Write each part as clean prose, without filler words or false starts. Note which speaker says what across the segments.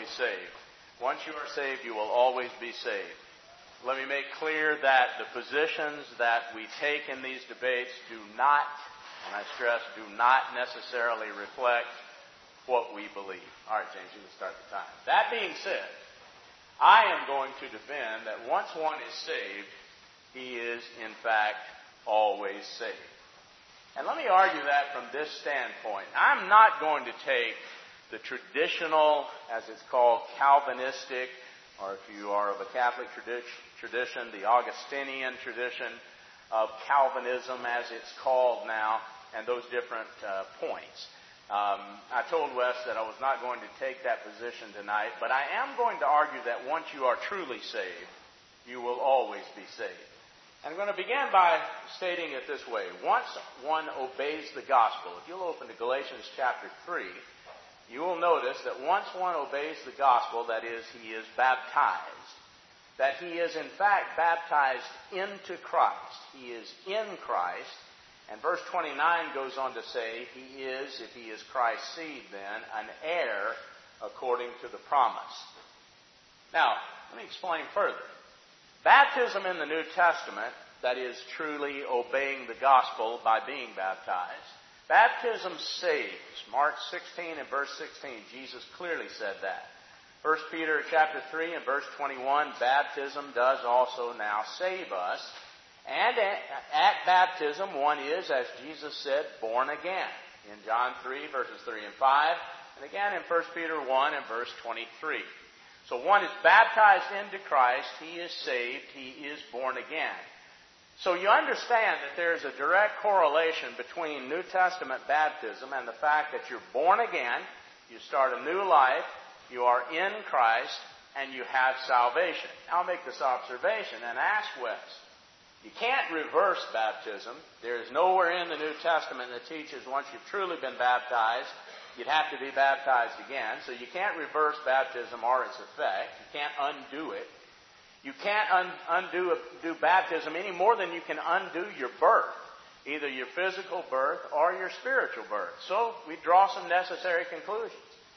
Speaker 1: always saved. Once you are saved, you will always be saved. Let me make clear that the positions that we take in these debates do not, and I stress, do not necessarily reflect what we believe. All right, James, you can start the time. That being said, I am going to defend that once one is saved, he is, in fact, always saved. And let me argue that from this standpoint. I'm not going to take the traditional, as it's called, Calvinistic, or if you are of a Catholic tradition, the Augustinian tradition of Calvinism, as it's called now, and those different points. I told Wes that I was not going to take that position tonight, but I am going to argue that once you are truly saved, you will always be saved. And I'm going to begin by stating it this way. Once one obeys the gospel, if you'll open to Galatians chapter 3, you will notice that once one obeys the gospel, that is, he is baptized, that he is in fact baptized into Christ. He is in Christ. And verse 29 goes on to say, he is, if he is Christ's seed then, an heir according to the promise. Now, let me explain further. Baptism in the New Testament, that is truly obeying the gospel by being baptized, baptism saves. Mark 16 and verse 16, Jesus clearly said that. 1 Peter chapter 3 and verse 21, baptism does also now save us. And at baptism, one is, as Jesus said, born again. In John 3 verses 3 and 5, and again in 1 Peter 1 and verse 23. So one is baptized into Christ, he is saved, he is born again. So you understand that there is a direct correlation between New Testament baptism and the fact that you're born again, you start a new life, you are in Christ, and you have salvation. I'll make this observation and ask Wes. You can't reverse baptism. There is nowhere in the New Testament that teaches once you've truly been baptized, you'd have to be baptized again. So you can't reverse baptism or its effect. You can't undo it. You can't undo baptism any more than you can undo your birth, either your physical birth or your spiritual birth. So we draw some necessary conclusions.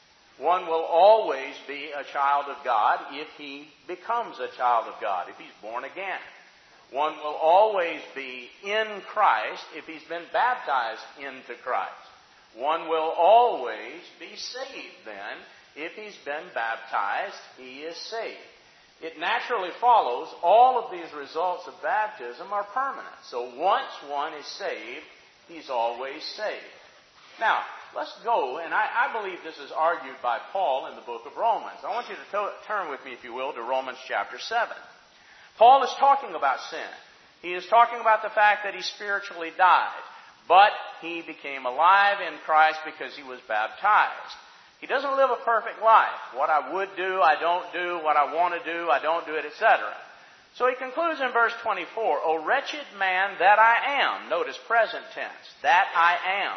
Speaker 1: One will always be a child of God if he becomes a child of God, if he's born again. One will always be in Christ if he's been baptized into Christ. One will always be saved then if he's been baptized, he is saved. It naturally follows all of these results of baptism are permanent. So once one is saved, he's always saved. Now, let's go, and I believe this is argued by Paul in the book of Romans. I want you to turn with me, if you will, to Romans chapter 7. Paul is talking about sin. He is talking about the fact that he spiritually died, but he became alive in Christ because he was baptized. He doesn't live a perfect life. What I would do, I don't do. What I want to do, I don't do it, etc. So he concludes in verse 24, O wretched man that I am. Notice present tense. That I am.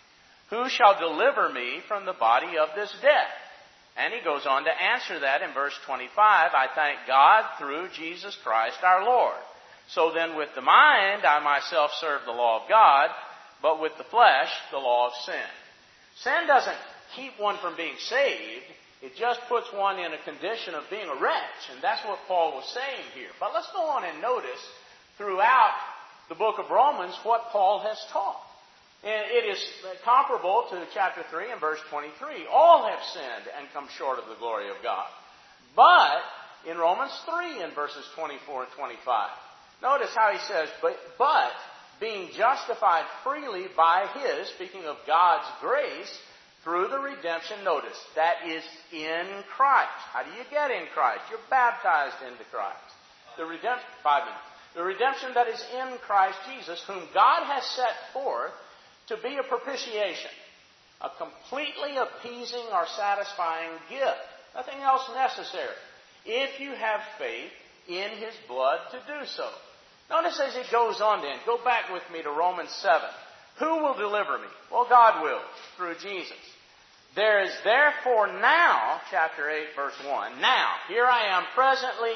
Speaker 1: Who shall deliver me from the body of this death? And he goes on to answer that in verse 25. I thank God through Jesus Christ our Lord. So then with the mind I myself serve the law of God, but with the flesh the law of sin. Sin doesn't keep one from being saved. It just puts one in a condition of being a wretch. And that's what Paul was saying here. But let's go on and notice throughout the book of Romans what Paul has taught. And it is comparable to chapter 3 and verse 23. All have sinned and come short of the glory of God. But in Romans 3 in verses 24 and 25, notice how he says, but being justified freely by his, speaking of God's grace, through the redemption, notice, that is in Christ. How do you get in Christ? You're baptized into Christ. The redemption that is in Christ Jesus, whom God has set forth to be a propitiation, a completely appeasing or satisfying gift. Nothing else necessary. If you have faith in his blood to do so. Notice as it goes on then, go back with me to Romans 7. Who will deliver me? Well, God will, through Jesus. There is therefore now, chapter 8, verse 1, now, here I am presently,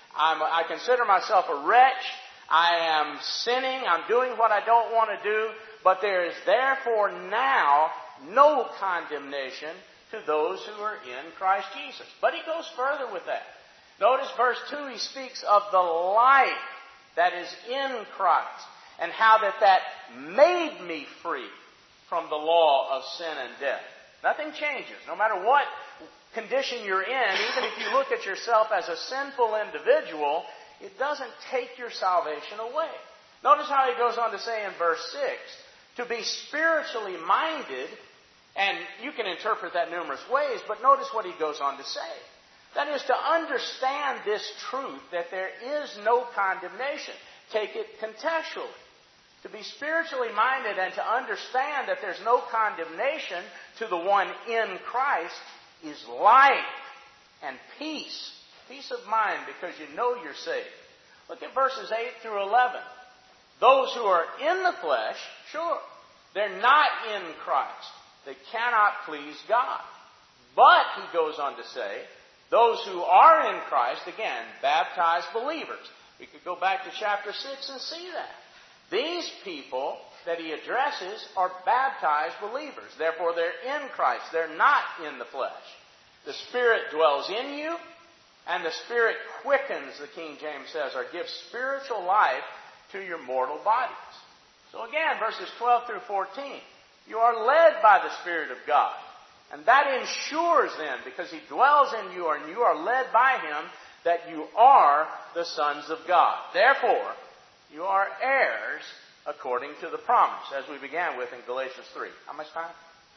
Speaker 1: I consider myself a wretch, I am sinning, I'm doing what I don't want to do, but there is therefore now no condemnation to those who are in Christ Jesus. But he goes further with that. Notice verse 2, he speaks of the life that is in Christ and how that made me free from the law of sin and death. Nothing changes. No matter what condition you're in, even if you look at yourself as a sinful individual, it doesn't take your salvation away. Notice how he goes on to say in verse 6, to be spiritually minded, and you can interpret that numerous ways, but notice what he goes on to say. That is to understand this truth that there is no condemnation. Take it contextually. To be spiritually minded and to understand that there's no condemnation to the one in Christ is life and peace. Peace of mind because you know you're saved. Look at verses 8 through 11. Those who are in the flesh, sure, they're not in Christ. They cannot please God. But, he goes on to say, those who are in Christ, again, baptized believers. We could go back to chapter 6 and see that. These people that he addresses are baptized believers. Therefore, they're in Christ. They're not in the flesh. The Spirit dwells in you, and the Spirit quickens, the King James says, or gives spiritual life to your mortal bodies. So again, verses 12 through 14, you are led by the Spirit of God. And that ensures then, because he dwells in you and you are led by him, that you are the sons of God. Therefore, you are heirs according to the promise, as we began with in Galatians 3. How much time?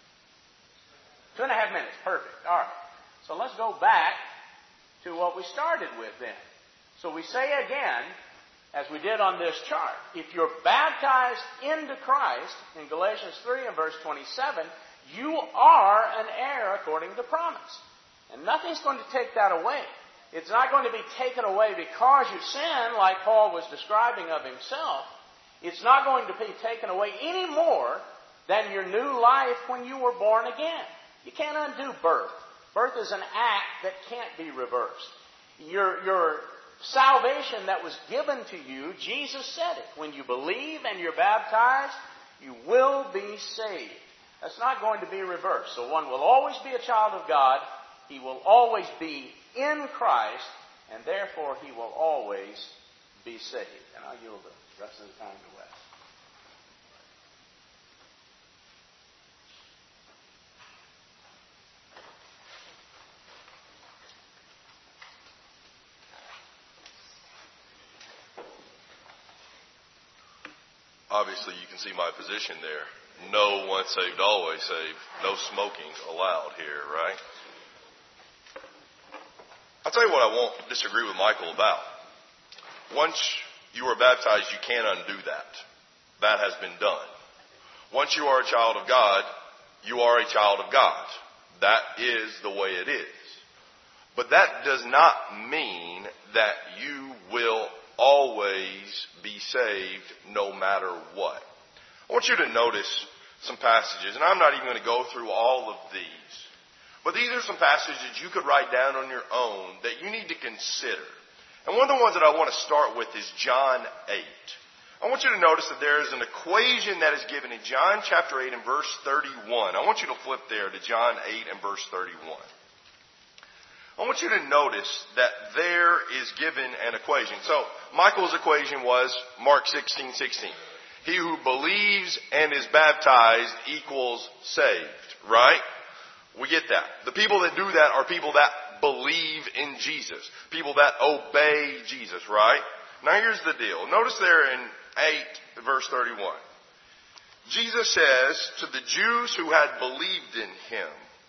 Speaker 1: 2.5 minutes. Perfect. All right. So let's go back to what we started with then. So we say again, as we did on this chart, if you're baptized into Christ, in Galatians 3 and verse 27, you are an heir according to promise. And nothing's going to take that away. It's not going to be taken away because you sin, like Paul was describing of himself. It's not going to be taken away any more than your new life when you were born again. You can't undo birth. Birth is an act that can't be reversed. Your salvation that was given to you, Jesus said it. When you believe and you're baptized, you will be saved. That's not going to be reversed. So one will always be a child of God. He will always be in Christ, and therefore he will always be saved. And I'll yield the rest of the time to Wes.
Speaker 2: Obviously, you can see my position there. No once saved, always saved. No smoking allowed here, right? I'll tell you what I won't disagree with Michael about. Once you are baptized, you can't undo that. That has been done. Once you are a child of God, you are a child of God. That is the way it is. But that does not mean that you will always be saved no matter what. I want you to notice some passages, and I'm not even going to go through all of these. But these are some passages you could write down on your own that you need to consider. And one of the ones that I want to start with is John 8. I want you to notice that there is an equation that is given in John chapter 8 and verse 31. I want you to flip there to John 8 and verse 31. I want you to notice that there is given an equation. So Michael's equation was Mark 16:16. He who believes and is baptized equals saved, right? We get that. The people that do that are people that believe in Jesus. People that obey Jesus, right? Now here's the deal. Notice there in 8 verse 31. Jesus says to the Jews who had believed in him,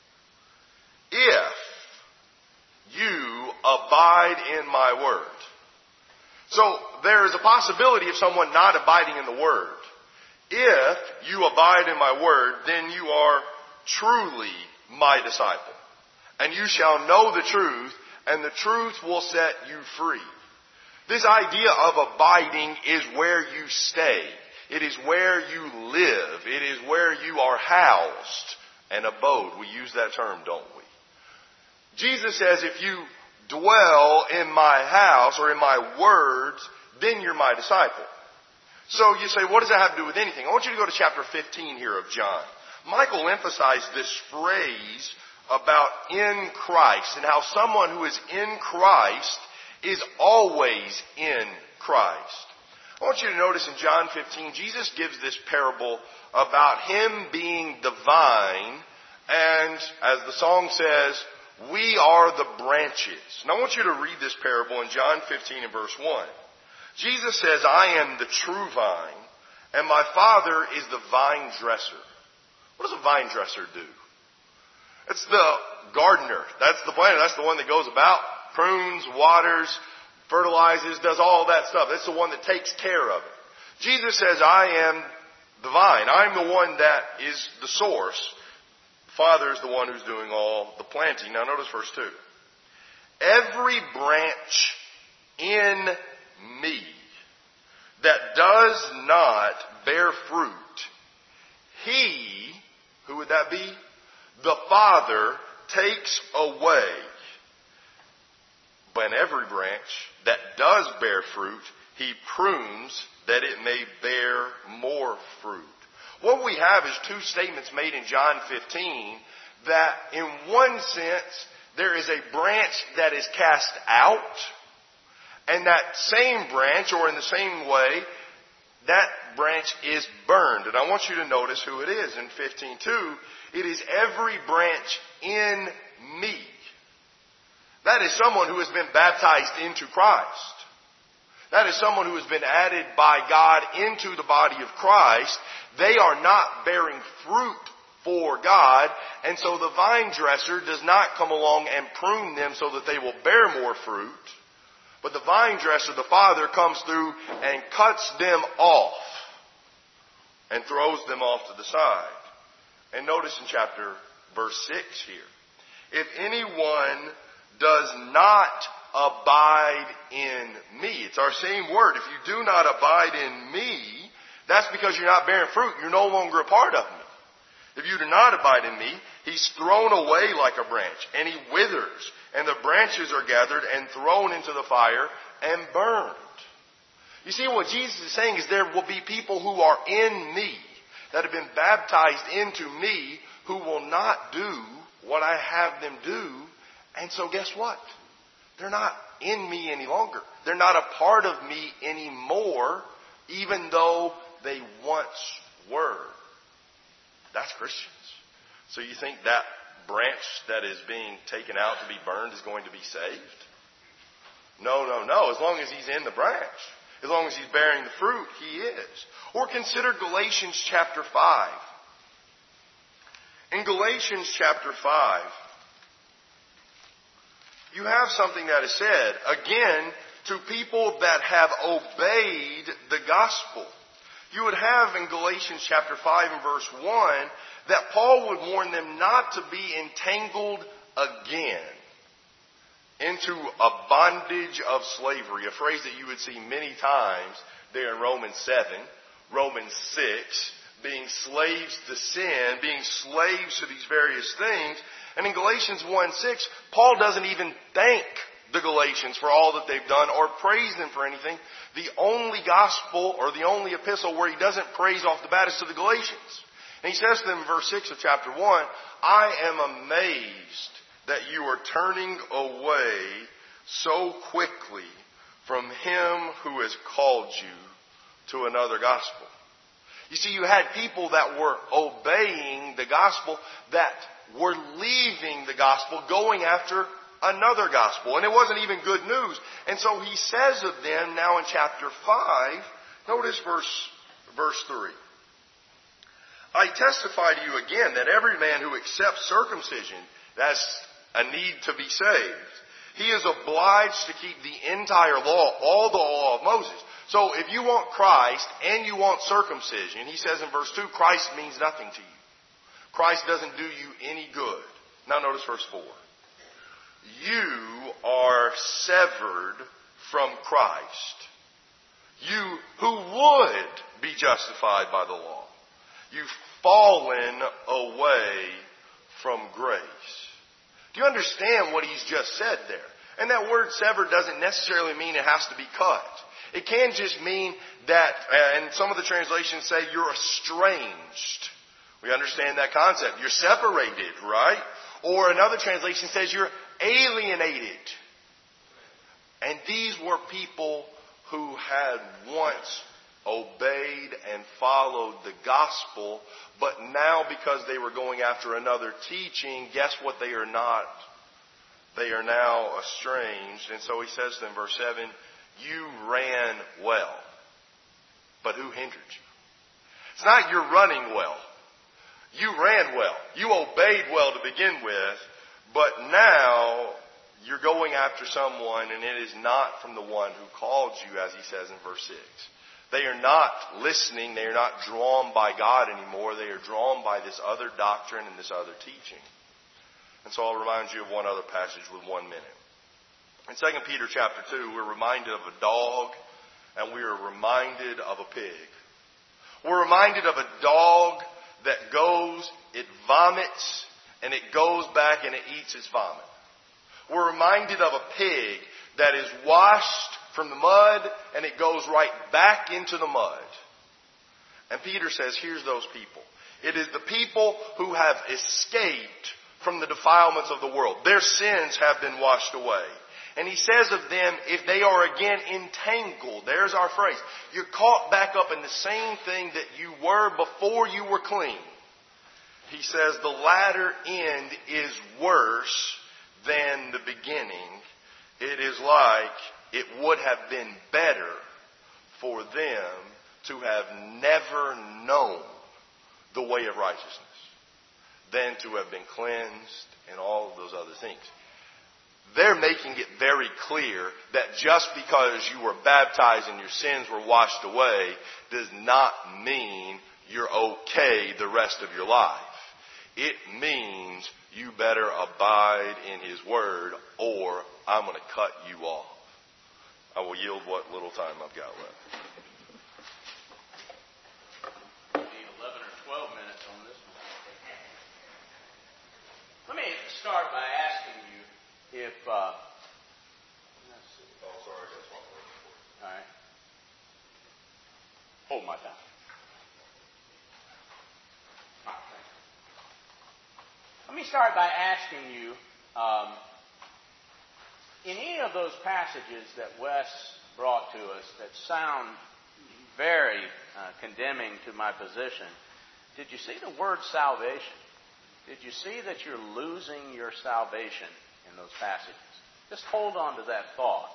Speaker 2: if you abide in my word. So there is a possibility of someone not abiding in the word. If you abide in my word, then you are truly my disciple. And you shall know the truth, and the truth will set you free. This idea of abiding is where you stay. It is where you live. It is where you are housed. An abode. We use that term, don't we? Jesus says if you dwell in my house or in my words, then you're my disciple. So you say, what does that have to do with anything? I want you to go to chapter 15 here of John. Michael emphasized this phrase about in Christ and how someone who is in Christ is always in Christ. I want you to notice in John 15, Jesus gives this parable about Him being the vine, and as the song says, we are the branches. And I want you to read this parable in John 15 and verse 1. Jesus says, I am the true vine, and my Father is the vine dresser. What does a vine dresser do? It's the gardener. That's the planter. That's the one that goes about, prunes, waters, fertilizes, does all that stuff. That's the one that takes care of it. Jesus says, I am the vine. I'm the one that is the source. The Father is the one who's doing all the planting. Now notice verse 2. Every branch in me that does not bear fruit, He, who would that be? The Father takes away. But every branch that does bear fruit, He prunes that it may bear more fruit. What we have is two statements made in John 15 that in one sense there is a branch that is cast out, and that same branch, or in the same way, that branch is burned. And I want you to notice who it is. In 15:2, it is every branch in me. That is someone who has been baptized into Christ. That is someone who has been added by God into the body of Christ. They are not bearing fruit for God, and so the vine dresser does not come along and prune them so that they will bear more fruit. But the vine dresser, the Father, comes through and cuts them off and throws them off to the side. And notice in verse 6 here. If anyone does not abide in me. It's our same word. If you do not abide in me, that's because you're not bearing fruit. You're no longer a part of me. If you do not abide in me, he's thrown away like a branch, and he withers, and the branches are gathered and thrown into the fire and burned. You see, what Jesus is saying is there will be people who are in me, that have been baptized into me, who will not do what I have them do. And so guess what? They're not in me any longer. They're not a part of me anymore, even though they once were. That's Christians. So you think that branch that is being taken out to be burned is going to be saved? No. As long as he's in the branch, as long as he's bearing the fruit, he is. Or consider Galatians chapter 5. In Galatians chapter 5, you have something that is said, again, to people that have obeyed the gospel. You would have in Galatians chapter 5 and verse 1 that Paul would warn them not to be entangled again into a bondage of slavery, a phrase that you would see many times there in Romans 7, Romans 6, being slaves to sin, being slaves to these various things. And in Galatians 1:6, Paul doesn't even thank the Galatians for all that they've done or praise them for anything. The only gospel or the only epistle where he doesn't praise off the bat is to the Galatians. And he says to them in verse 6 of chapter 1, I am amazed that you are turning away so quickly from him who has called you to another gospel. You see, you had people that were obeying the gospel that were leaving the gospel, going after another gospel. And it wasn't even good news. And so he says of them now in chapter 5, notice verse 3. I testify to you again that every man who accepts circumcision, that's a need to be saved, he is obliged to keep the entire law, all the law of Moses. So if you want Christ and you want circumcision, he says in verse 2, Christ means nothing to you. Christ doesn't do you any good. Now notice verse 4. You are severed from Christ. You who would be justified by the law. You've fallen away from grace. Do you understand what he's just said there? And that word severed doesn't necessarily mean it has to be cut. It can just mean that, and some of the translations say you're estranged. We understand that concept. You're separated, right? Or another translation says you're alienated. And these were people who had once obeyed and followed the gospel, but now because they were going after another teaching, guess what they are not? They are now estranged. And so he says to them, verse 7, you ran well, but who hindered you? It's not you're running well. You ran well. You obeyed well to begin with, but now you're going after someone, and it is not from the one who called you, as he says in verse 6. They are not listening. They are not drawn by God anymore. They are drawn by this other doctrine and this other teaching. And so I'll remind you of one other passage with 1 minute. In 2 Peter chapter 2, we're reminded of a dog, and we are reminded of a pig. We're reminded of a dog that goes, it vomits, and it goes back and it eats its vomit. We're reminded of a pig that is washed from the mud and it goes right back into the mud. And Peter says, here's those people. It is the people who have escaped from the defilements of the world. Their sins have been washed away. And he says of them, if they are again entangled, there's our phrase, you're caught back up in the same thing that you were before you were clean. He says the latter end is worse than the beginning. It is like it would have been better for them to have never known the way of righteousness than to have been cleansed and all of those other things. They're making it very clear that just because you were baptized and your sins were washed away does not mean you're okay the rest of your life. It means you better abide in His Word or I'm going to cut you off. I will yield what little time I've got left.
Speaker 1: We need 11 or 12 minutes on this one. Let me start by asking you if... let's see.
Speaker 2: Oh, sorry, that's one word.
Speaker 1: All right. Hold my time. All right, thanks. Let me start by asking you, in any of those passages that Wes brought to us that sound very condemning to my position, did you see the word salvation? Did you see that you're losing your salvation in those passages? Just hold on to that thought.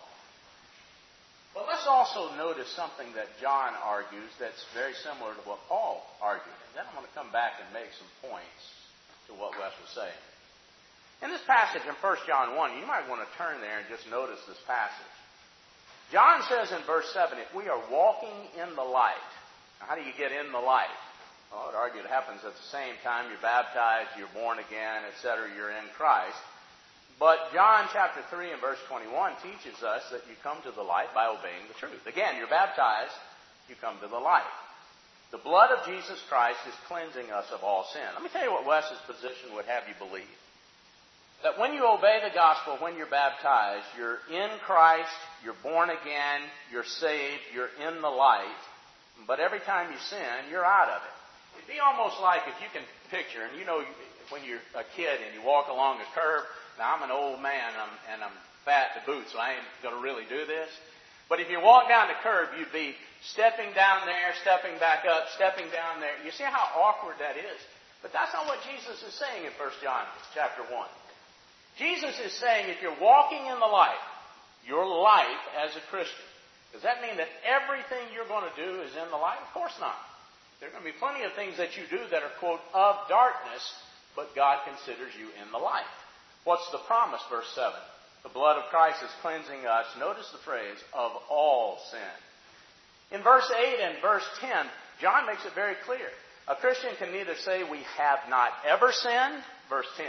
Speaker 1: But let's also notice something that John argues that's very similar to what Paul argued. And then I'm going to come back and make some points to what Wes was saying. In this passage in 1 John 1, you might want to turn there and just notice this passage. John says in verse 7, if we are walking in the light. Now, how do you get in the light? Well, I'd argue it happens at the same time you're baptized, you're born again, etc., you're in Christ. But John chapter 3 and verse 21 teaches us that you come to the light by obeying the truth. Again, you're baptized, you come to the light. The blood of Jesus Christ is cleansing us of all sin. Let me tell you what Wes's position would have you believe. That when you obey the gospel, when you're baptized, you're in Christ, you're born again, you're saved, you're in the light. But every time you sin, you're out of it. It'd be almost like if you can picture, and you know when you're a kid and you walk along a curb. Now, I'm an old man and I'm fat to boot, so I ain't going to really do this. But if you walk down the curb, you'd be stepping down there, stepping back up, stepping down there. You see how awkward that is? But that's not what Jesus is saying in 1 John chapter 1. Jesus is saying if you're walking in the light, your life as a Christian, does that mean that everything you're going to do is in the light? Of course not. There are going to be plenty of things that you do that are, quote, of darkness, but God considers you in the light. What's the promise? Verse 7. The blood of Christ is cleansing us, notice the phrase, of all sin. In verse 8 and verse 10, John makes it very clear. A Christian can neither say we have not ever sinned, verse 10,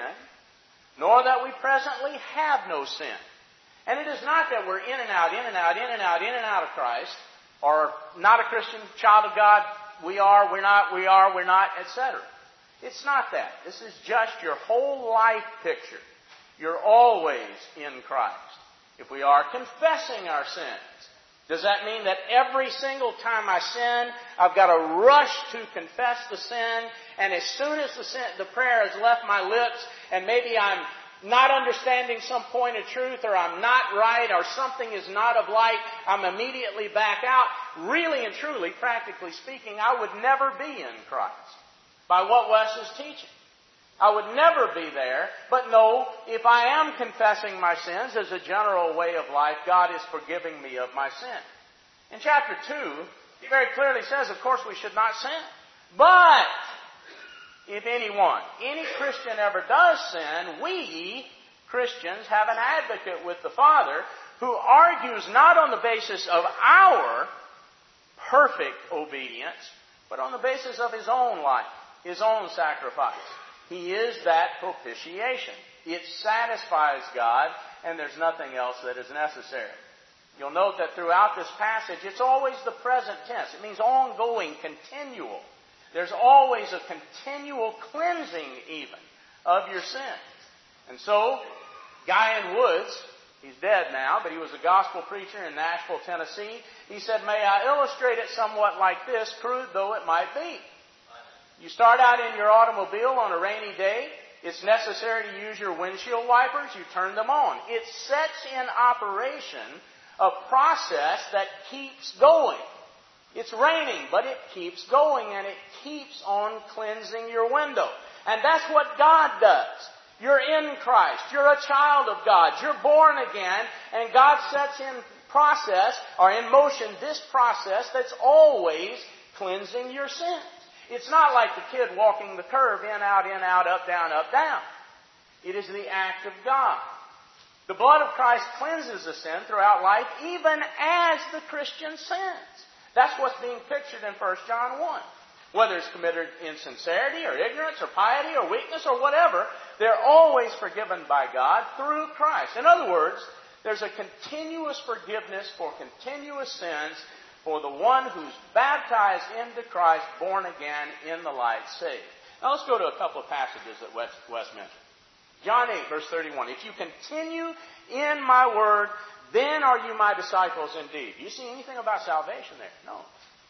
Speaker 1: nor that we presently have no sin. And it is not that we're in and out, in and out, in and out, in and out of Christ, or not a Christian, child of God, we are, we're not, we are, we're not, etc. It's not that. This is just your whole life picture. You're always in Christ. If we are confessing our sins, does that mean that every single time I sin, I've got to rush to confess the sin, and as soon as the prayer has left my lips, and maybe I'm not understanding some point of truth, or I'm not right, or something is not of light, I'm immediately back out. Really and truly, practically speaking, I would never be in Christ by what Wes is teaching. I would never be there, but no, if I am confessing my sins as a general way of life, God is forgiving me of my sin. In chapter 2, he very clearly says, of course, we should not sin. But if anyone, any Christian ever does sin, we, Christians, have an advocate with the Father who argues not on the basis of our perfect obedience, but on the basis of His own life, His own sacrifice. He is that propitiation. It satisfies God, and there's nothing else that is necessary. You'll note that throughout this passage, it's always the present tense. It means ongoing, continual. There's always a continual cleansing, even, of your sins. And so, Guy Woods, he's dead now, but he was a gospel preacher in Nashville, Tennessee. He said, may I illustrate it somewhat like this, crude though it might be. You start out in your automobile on a rainy day. It's necessary to use your windshield wipers. You turn them on. It sets in operation a process that keeps going. It's raining, but it keeps going, and it keeps on cleansing your window. And that's what God does. You're in Christ. You're a child of God. You're born again, and God sets in process, or in motion, this process that's always cleansing your sins. It's not like the kid walking the curve, in, out, up, down, up, down. It is the act of God. The blood of Christ cleanses the sin throughout life, even as the Christian sins. That's what's being pictured in 1 John 1. Whether it's committed in sincerity or ignorance or piety or weakness or whatever, they're always forgiven by God through Christ. In other words, there's a continuous forgiveness for continuous sins for the one who's baptized into Christ, born again, in the light, saved. Now let's go to a couple of passages that Wes mentioned. John 8, verse 31. If you continue in my word, then are you my disciples indeed. Do you see anything about salvation there? No.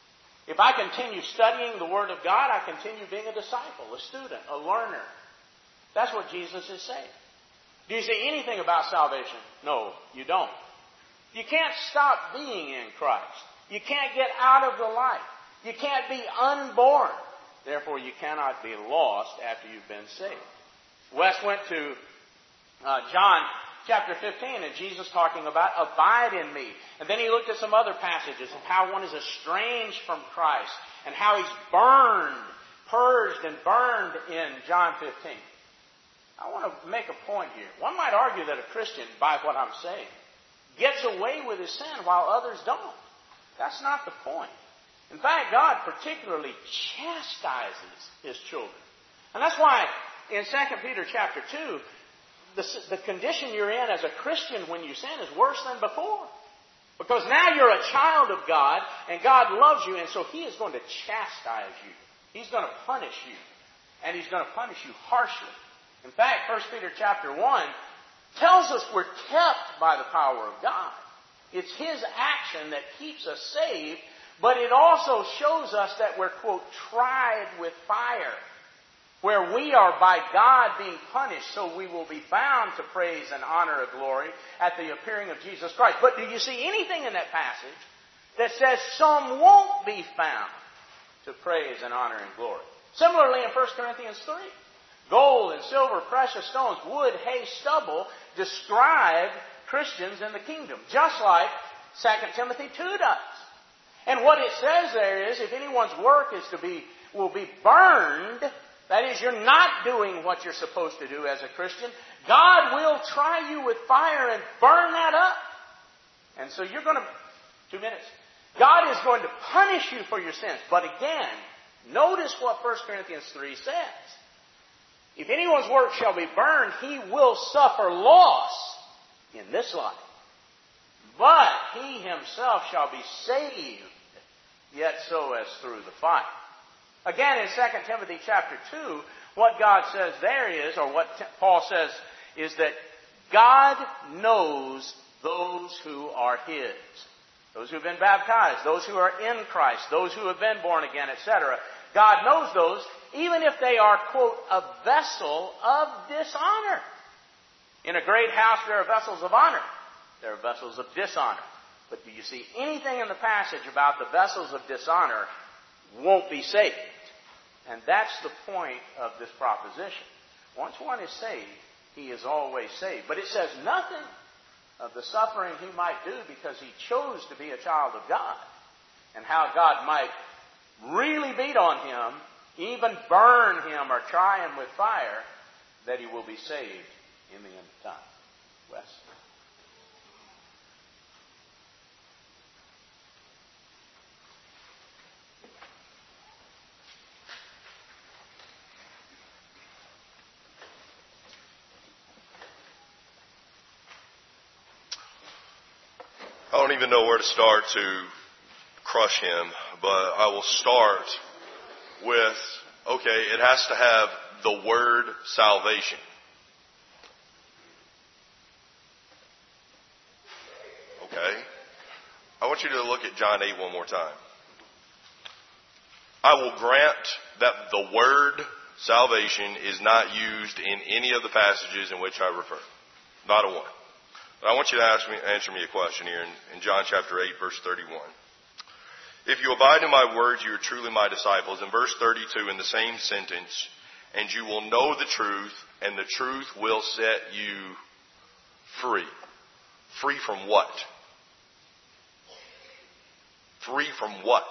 Speaker 1: If I continue studying the Word of God, I continue being a disciple, a student, a learner. That's what Jesus is saying. Do you see anything about salvation? No, you don't. You can't stop being in Christ. You can't get out of the light. You can't be unborn. Therefore, you cannot be lost after you've been saved. Wes went to John chapter 15, and Jesus talking about abide in me. And then he looked at some other passages of how one is estranged from Christ and how he's purged and burned in John 15. I want to make a point here. One might argue that a Christian, by what I'm saying, gets away with his sin while others don't. That's not the point. In fact, God particularly chastises His children. And that's why in 2 Peter chapter 2, the condition you're in as a Christian when you sin is worse than before. Because now you're a child of God, and God loves you, and so He is going to chastise you. He's going to punish you. And He's going to punish you harshly. In fact, 1 Peter chapter 1 tells us we're kept by the power of God. It's His action that keeps us saved, but it also shows us that we're, quote, tried with fire, where we are by God being punished, so we will be found to praise and honor and glory at the appearing of Jesus Christ. But do you see anything in that passage that says some won't be found to praise and honor and glory? Similarly, in 1 Corinthians 3, gold and silver, precious stones, wood, hay, stubble describe Christians in the kingdom, just like 2 Timothy 2 does. And what it says there is, if anyone's work will be burned, that is, you're not doing what you're supposed to do as a Christian, God will try you with fire and burn that up. And so you're going to, 2 minutes, God is going to punish you for your sins. But again, notice what 1 Corinthians 3 says. If anyone's work shall be burned, he will suffer loss in this life. But he himself shall be saved, yet so as through the fire. Again, in 2 Timothy chapter 2, what God says there is, or what Paul says, is that God knows those who are His. Those who have been baptized, those who are in Christ, those who have been born again, etc. God knows those, even if they are, quote, a vessel of dishonor. In a great house, there are vessels of honor. There are vessels of dishonor. But do you see anything in the passage about the vessels of dishonor won't be saved? And that's the point of this proposition. Once one is saved, he is always saved. But it says nothing of the suffering he might do because he chose to be a child of God, and how God might really beat on him, even burn him or try him with fire, that he will be saved in the end of time. Wes?
Speaker 2: I don't even know where to start to crush him, but I will start with, okay, it has to have the word salvation. Okay? I want you to look at John 8 one more time. I will grant that the word salvation is not used in any of the passages in which I refer. Not a one. But I want you to answer me a question here in John chapter 8, verse 31. If you abide in my words, you are truly my disciples. In verse 32, in the same sentence, and you will know the truth, and the truth will set you free. Free from what? Free from what?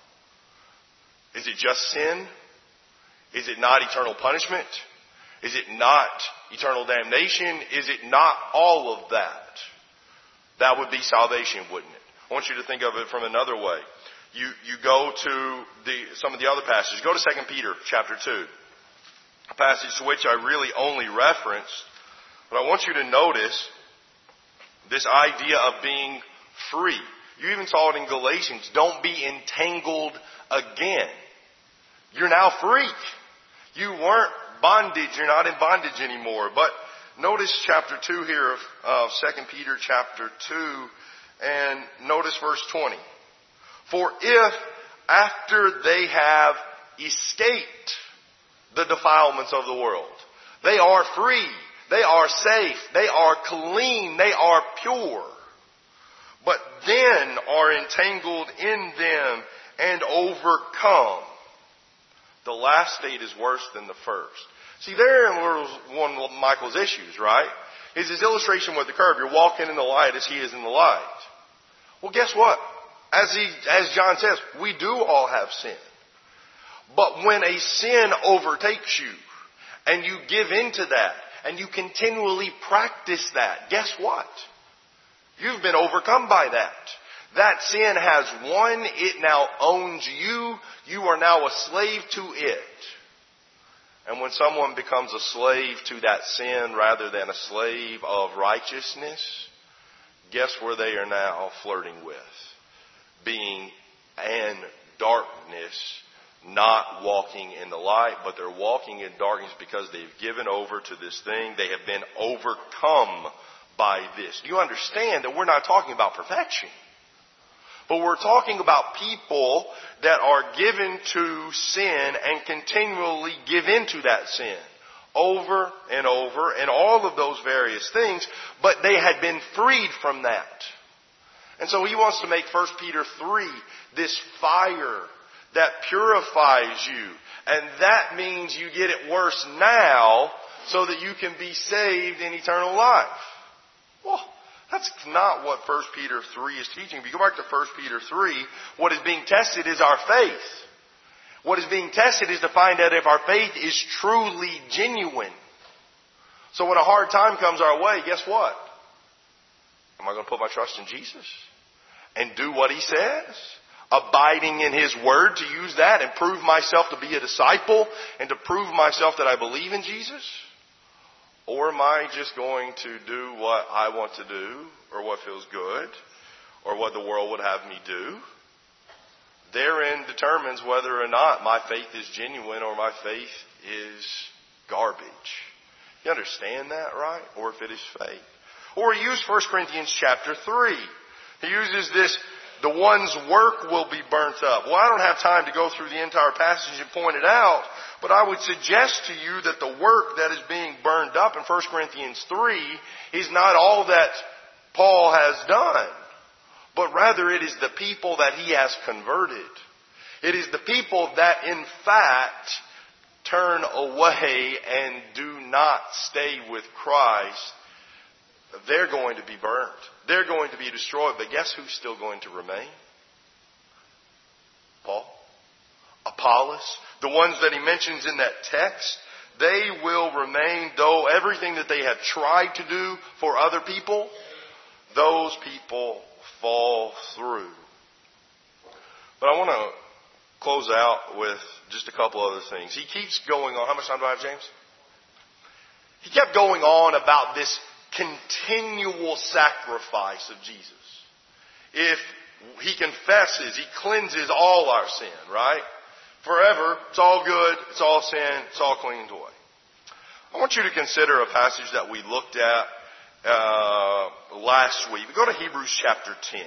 Speaker 2: Is it just sin? Is it not eternal punishment? Is it not eternal damnation? Is it not all of that? That would be salvation, wouldn't it? I want you to think of it from another way. You go to some of the other passages. Go to 2 Peter chapter 2, a passage to which I really only referenced. But I want you to notice this idea of being free. You even saw it in Galatians. Don't be entangled again. You're now free. You weren't bondage. You're not in bondage anymore. But notice chapter 2 here of 2 Peter chapter 2, and notice verse 20. For if after they have escaped the defilements of the world, they are free, they are safe, they are clean, they are pure, but then are entangled in them and overcome, the last state is worse than the first. See, there was one of Michael's issues, right? Is his illustration with the curve. You're walking in the light as he is in the light. Well, guess what? As John says, we do all have sin. But when a sin overtakes you, and you give into that, and you continually practice that, guess what? You've been overcome by that. That sin has won. It now owns you. You are now a slave to it. And when someone becomes a slave to that sin rather than a slave of righteousness, guess where they are now flirting with? Being in darkness, not walking in the light, but they're walking in darkness because they've given over to this thing. They have been overcome by this. Do you understand that we're not talking about perfection? But we're talking about people that are given to sin and continually give into that sin over and over and all of those various things, but they had been freed from that. And so he wants to make 1 Peter 3 this fire that purifies you. And that means you get it worse now so that you can be saved in eternal life. Well, that's not what 1 Peter 3 is teaching. If you go back to 1 Peter 3, what is being tested is our faith. What is being tested is to find out if our faith is truly genuine. So when a hard time comes our way, guess what? Am I going to put my trust in Jesus and do what He says? Abiding in His Word, to use that and prove myself to be a disciple and to prove myself that I believe in Jesus? Or am I just going to do what I want to do, or what feels good, or what the world would have me do? Therein determines whether or not my faith is genuine or my faith is garbage. You understand that, right? Or if it is fake. Or he used 1 Corinthians chapter 3. He uses this the one's work will be burnt up. Well, I don't have time to go through the entire passage and point it out, but I would suggest to you that the work that is being burned up in 1 Corinthians 3 is not all that Paul has done, but rather it is the people that he has converted. It is the people that in fact turn away and do not stay with Christ. They're going to be burnt. They're going to be destroyed. But guess who's still going to remain? Paul, Apollos, the ones that he mentions in that text, they will remain, though everything that they have tried to do for other people, those people fall through. But I want to close out with just a couple other things. He keeps going on. How much time do I have, James? He kept going on about this continual sacrifice of Jesus. If he confesses, he cleanses all our sin, right? Forever, it's all good, it's all sin, it's all cleaned away. I want you to consider a passage that we looked at last week. We go to Hebrews chapter 10.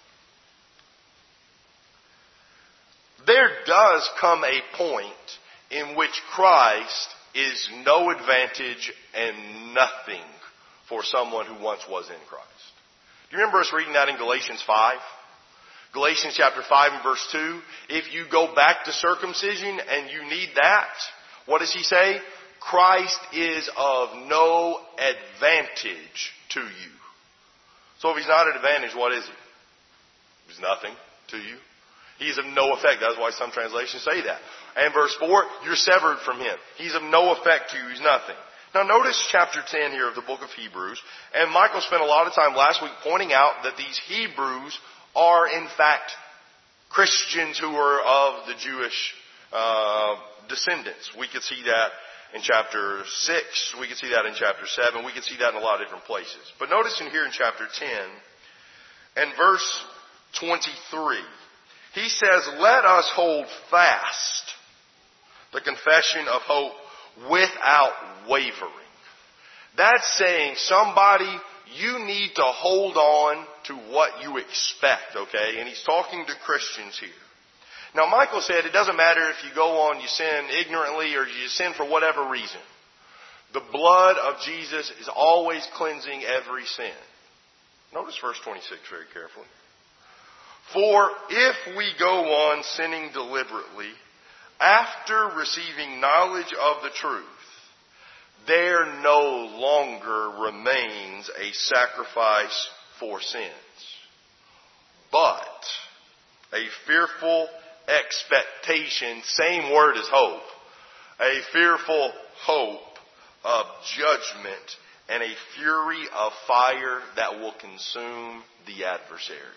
Speaker 2: There does come a point in which Christ is no advantage and nothing for someone who once was in Christ. Do you remember us reading that in Galatians 5? Galatians chapter 5 and verse 2. If you go back to circumcision and you need that, what does he say? Christ is of no advantage to you. So if he's not an advantage, what is he? He's nothing to you. He's of no effect. That's why some translations say that. And verse 4, you're severed from him. He's of no effect to you. He's nothing. Now notice chapter 10 here of the book of Hebrews. And Michael spent a lot of time last week pointing out that these Hebrews are in fact Christians who are of the Jewish descendants. We could see that in chapter 6. We could see that in chapter 7. We could see that in a lot of different places. But notice in here in chapter 10 and verse 23, he says, let us hold fast the confession of hope without wavering. That's saying somebody, you need to hold on to what you expect, okay? And he's talking to Christians here. Now Michael said it doesn't matter if you go on, you sin ignorantly or you sin for whatever reason. The blood of Jesus is always cleansing every sin. Notice verse 26 very carefully. For if we go on sinning deliberately, after receiving knowledge of the truth, there no longer remains a sacrifice for sins, but a fearful expectation, same word as hope, a fearful hope of judgment and a fury of fire that will consume the adversaries.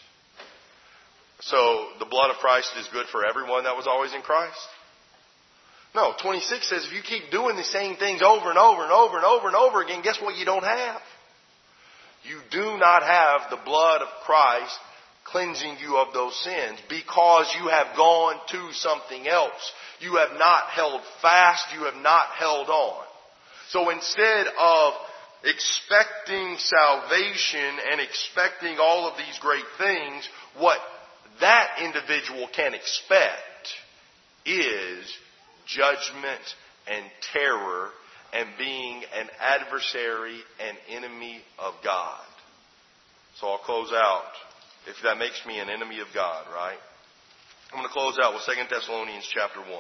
Speaker 2: So the blood of Christ is good for everyone that was always in Christ? No, 26 says if you keep doing the same things over and over and over and over and over again, guess what you don't have? You do not have the blood of Christ cleansing you of those sins because you have gone to something else. You have not held fast. You have not held on. So instead of expecting salvation and expecting all of these great things, what that individual can expect is judgment and terror and being an adversary and enemy of God. So I'll close out. If that makes me an enemy of God, right? I'm going to close out with 2 Thessalonians chapter 1.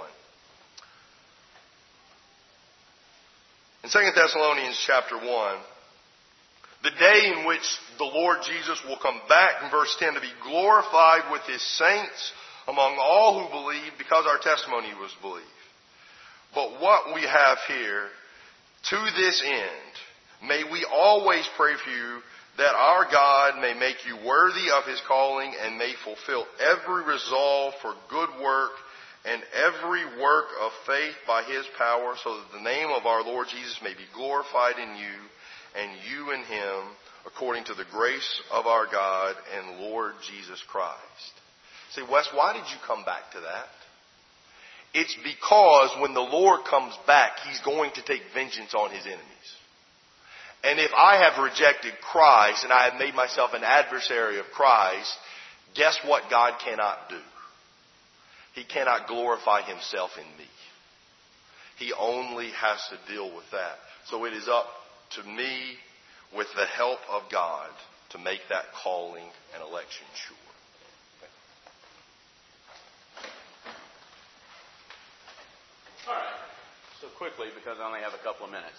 Speaker 2: In 2 Thessalonians chapter 1, the day in which the Lord Jesus will come back, in verse 10, to be glorified with his saints among all who believe, because our testimony was believed. But what we have here, to this end, may we always pray for you that our God may make you worthy of his calling and may fulfill every resolve for good work and every work of faith by his power, so that the name of our Lord Jesus may be glorified in you and you in him, according to the grace of our God and Lord Jesus Christ. Say, Wes, why did you come back to that? It's because when the Lord comes back, he's going to take vengeance on his enemies. And if I have rejected Christ and I have made myself an adversary of Christ, Guess what God cannot do? He cannot glorify himself in me. He only has to deal with that. So it is up to me, with the help of God, to make that calling and election sure.
Speaker 1: All right. So quickly, because I only have a couple of minutes.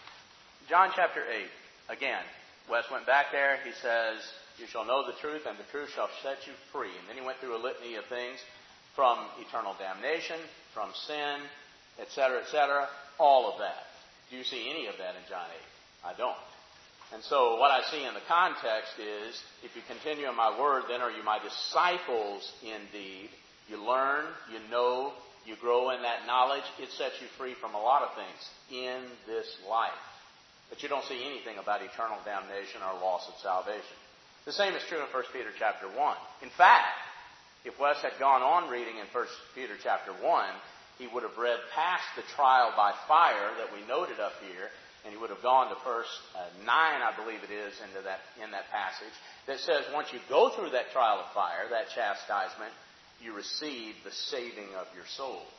Speaker 1: John chapter 8. Again, Wes went back there. He says, you shall know the truth, and the truth shall set you free. And then he went through a litany of things from eternal damnation, from sin, etc., all of that. Do you see any of that in John 8? I don't. And so what I see in the context is, if you continue in my word, then are you my disciples indeed. You learn, you know, you grow in that knowledge. It sets you free from a lot of things in this life. But you don't see anything about eternal damnation or loss of salvation. The same is true in 1 Peter chapter 1. In fact, if Wes had gone on reading in 1 Peter chapter 1, he would have read past the trial by fire that we noted up here, and he would have gone to verse 9, I believe it is, in that passage, that says once you go through that trial of fire, that chastisement, you receive the saving of your souls.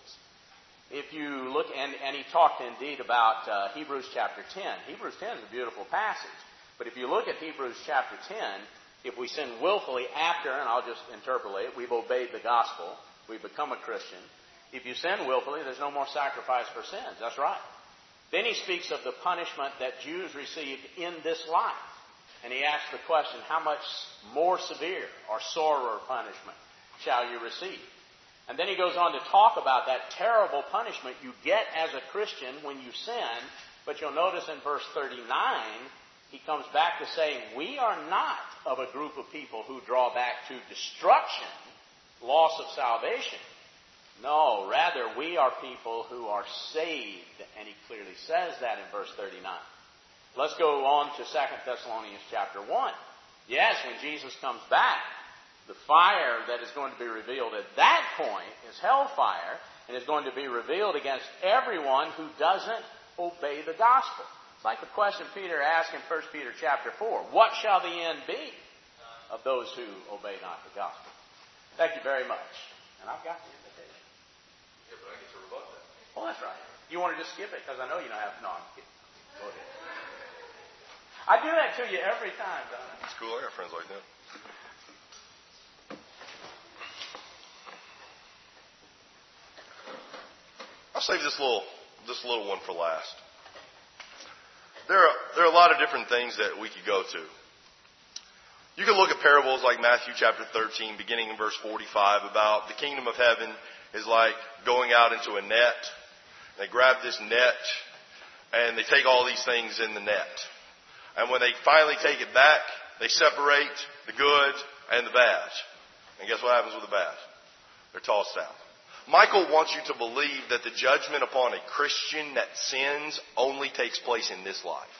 Speaker 1: If you look, and he talked indeed about Hebrews chapter 10. Hebrews 10 is a beautiful passage. But if you look at Hebrews chapter 10, if we sin willfully after, and I'll just interpolate, we've obeyed the gospel, we've become a Christian. If you sin willfully, there's no more sacrifice for sins. That's right. Then he speaks of the punishment that Jews received in this life. And he asks the question, how much more severe or sorer punishment shall you receive? And then he goes on to talk about that terrible punishment you get as a Christian when you sin. But you'll notice in verse 39, he comes back to saying, we are not of a group of people who draw back to destruction, loss of salvation. No, rather we are people who are saved. And he clearly says that in verse 39. Let's go on to 2 Thessalonians chapter 1. Yes, when Jesus comes back, the fire that is going to be revealed at that point is hellfire, and is going to be revealed against everyone who doesn't obey the gospel. It's like the question Peter asked in 1 Peter chapter 4. What shall the end be of those who obey not the gospel? Thank you very much. And I've got the invitation.
Speaker 2: Yeah, but I get to rebut that.
Speaker 1: Oh, that's right. You want to just skip it? Because I know you don't have... No, I'm kidding. Go ahead. I do that to you every time, don't I?
Speaker 2: It's cool. I got friends like that. I'll save this little one for last. There are a lot of different things that we could go to. You can look at parables like Matthew chapter 13, beginning in verse 45, about the kingdom of heaven is like going out into a net. They grab this net, and they take all these things in the net. And when they finally take it back, they separate the good and the bad. And guess what happens with the bad? They're tossed out. Michael wants you to believe that the judgment upon a Christian that sins only takes place in this life.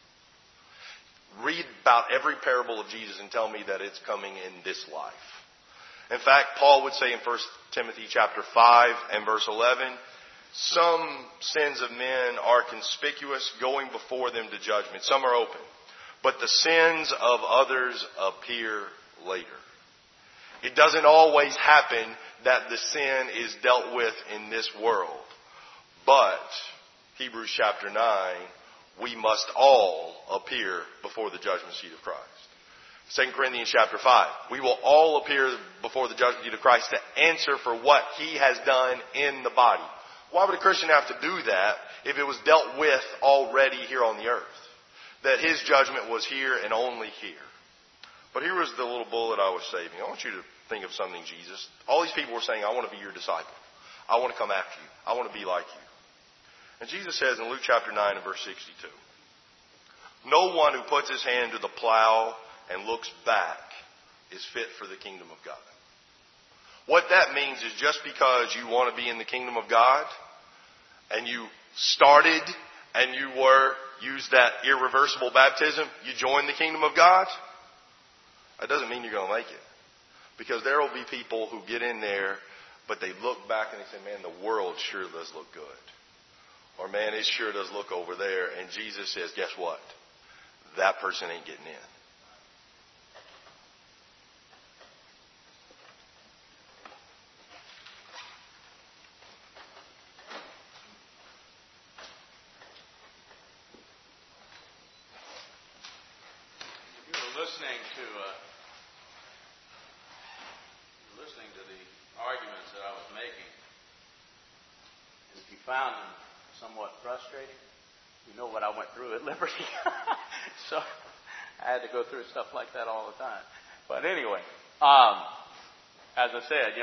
Speaker 2: Read about every parable of Jesus and tell me that it's coming in this life. In fact, Paul would say in 1 Timothy chapter 5 and verse 11, some sins of men are conspicuous, going before them to judgment. Some are open. But the sins of others appear later. It doesn't always happen that the sin is dealt with in this world. But, Hebrews chapter 9, we must all appear before the judgment seat of Christ. 2 Corinthians chapter 5, we will all appear before the judgment seat of Christ to answer for what He has done in the body. Why would a Christian have to do that if it was dealt with already here on the earth? That His judgment was here and only here. But here was the little bullet I was saving. I want you to think of something, Jesus. All these people were saying, I want to be your disciple. I want to come after you. I want to be like you. And Jesus says in Luke chapter 9 and verse 62, no one who puts his hand to the plow and looks back is fit for the kingdom of God. What that means is just because you want to be in the kingdom of God and you started and you used that irreversible baptism, you joined the kingdom of God, that doesn't mean you're going to make it. Because there will be people who get in there, but they look back and they say, man, the world sure does look good. Or man, it sure does look over there. And Jesus says, guess what? That person ain't getting in.
Speaker 1: listening to the arguments that I was making, and if you found them somewhat frustrating, you know what I went through at Liberty. So I had to go through stuff like that all the time. But anyway, as I said,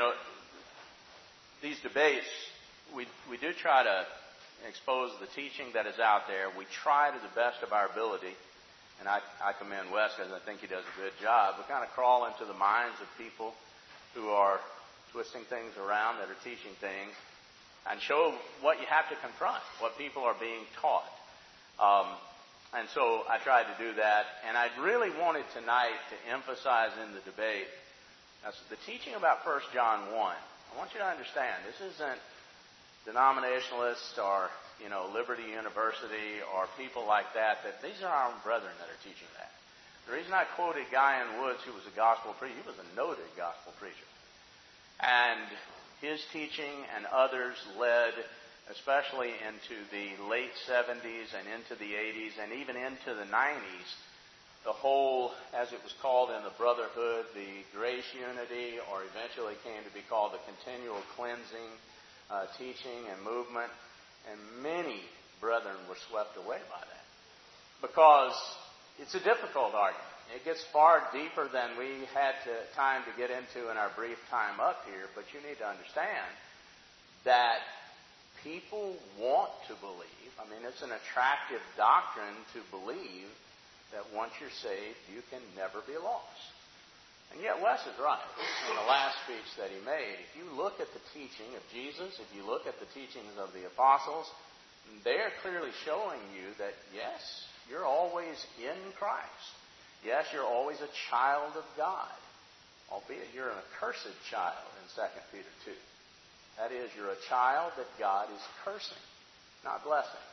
Speaker 1: these debates, we do try to expose the teaching that is out there. We try to the best of our ability, and I commend Wes because I think he does a good job. We kind of crawl into the minds of people who are twisting things around, that are teaching things, and show what you have to confront, what people are being taught. And so I tried to do that, and I really wanted tonight to emphasize in the debate the teaching about 1 John 1. I want you to understand, this isn't denominationalists or, Liberty University or people like that these are our own brethren that are teaching that. The reason I quoted Guy N. Woods, who was a gospel preacher, he was a noted gospel preacher. And his teaching and others led, especially into the late 70s and into the 80s and even into the 90s, the whole, as it was called in the Brotherhood, the grace unity, or eventually came to be called the continual cleansing teaching and movement. And many brethren were swept away by that. Because it's a difficult argument. It gets far deeper than we had time to get into in our brief time up here. But you need to understand that people want to believe. I mean, it's an attractive doctrine to believe that once you're saved, you can never be lost. And yet Wes is right in the last speech that he made. If you look at the teaching of Jesus, if you look at the teachings of the apostles, they're clearly showing you that, yes, you're always in Christ. Yes, you're always a child of God, albeit you're an accursed child in 2 Peter 2. That is, you're a child that God is cursing, not blessing.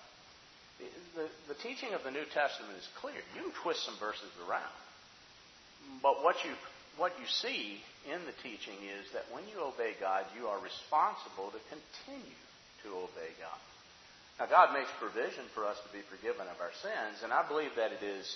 Speaker 1: The teaching of the New Testament is clear. You can twist some verses around. But what you see in the teaching is that when you obey God, you are responsible to continue to obey God. Now, God makes provision for us to be forgiven of our sins, and I believe that it is,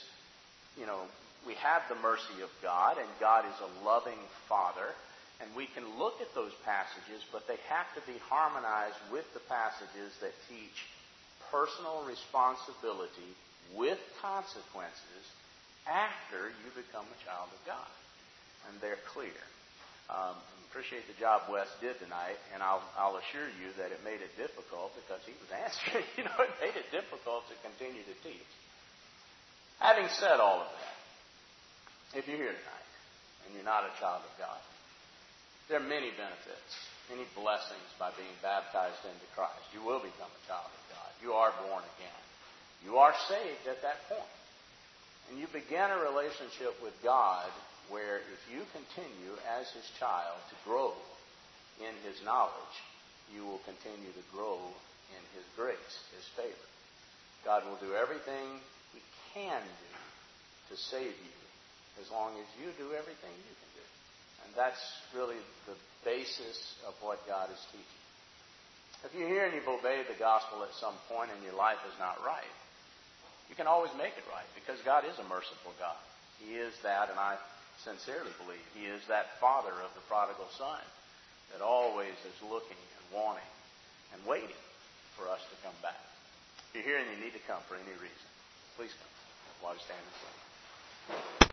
Speaker 1: we have the mercy of God, and God is a loving Father, and we can look at those passages, but they have to be harmonized with the passages that teach personal responsibility with consequences after you become a child of God. And they're clear. Appreciate the job Wes did tonight, and I'll assure you that it made it difficult because he was answering. It made it difficult to continue to teach. Having said all of that, if you're here tonight and you're not a child of God, there are many benefits, many blessings by being baptized into Christ. You will become a child of God. You are born again. You are saved at that point. And you begin a relationship with God where if you continue as His child to grow in His knowledge, you will continue to grow in His grace, His favor. God will do everything He can do to save you as long as you do everything you can do. And that's really the basis of what God is teaching. If you're here and you've obeyed the gospel at some point and your life is not right, you can always make it right because God is a merciful God. He is that, and I sincerely believe He is that Father of the prodigal son that always is looking and wanting and waiting for us to come back. If you're here and you need to come for any reason, please come while we stand and sing.